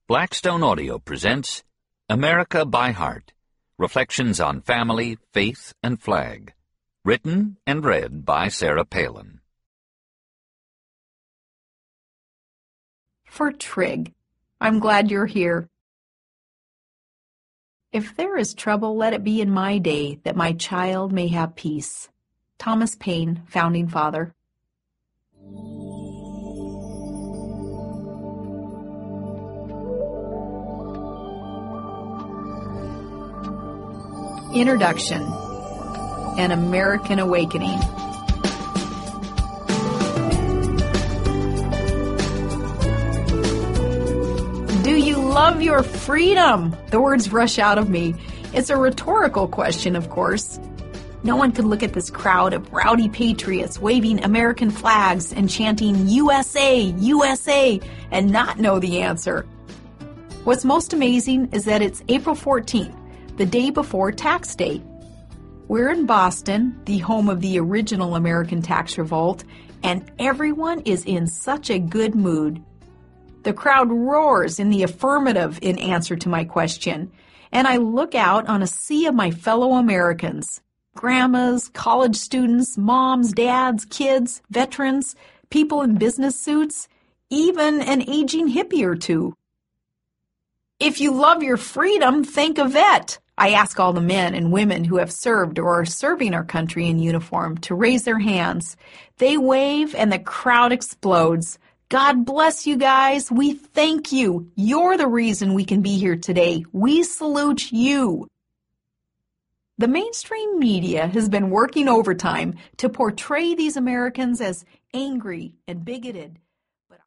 Blackstone Audio presents America by Heart, Reflections on Family, Faith, and Flag. Written and read by Sarah Palin. For Trig, I'm glad you're here. If there is trouble, let it be in my day, that my child may have peace. Thomas Paine, Founding Father. Introduction: An American Awakening. Do you love your freedom? The words rush out of me. It's a rhetorical question, of course. No one could look at this crowd of rowdy patriots waving American flags and chanting USA, USA, and not know the answer. What's most amazing is that it's April 14th, the day before Tax Day. We're in Boston, the home of the original American tax revolt, and everyone is in such a good mood. The crowd roars in the affirmative in answer to my question, and I look out on a sea of my fellow Americans. Grandmas, college students, moms, dads, kids, veterans, people in business suits, even an aging hippie or two. If you love your freedom, thank a vet. I ask all the men and women who have served or are serving our country in uniform to raise their hands. They wave and the crowd explodes. God bless you guys. We thank you. You're the reason we can be here today. We salute you. The mainstream media has been working overtime to portray these Americans as angry and bigoted,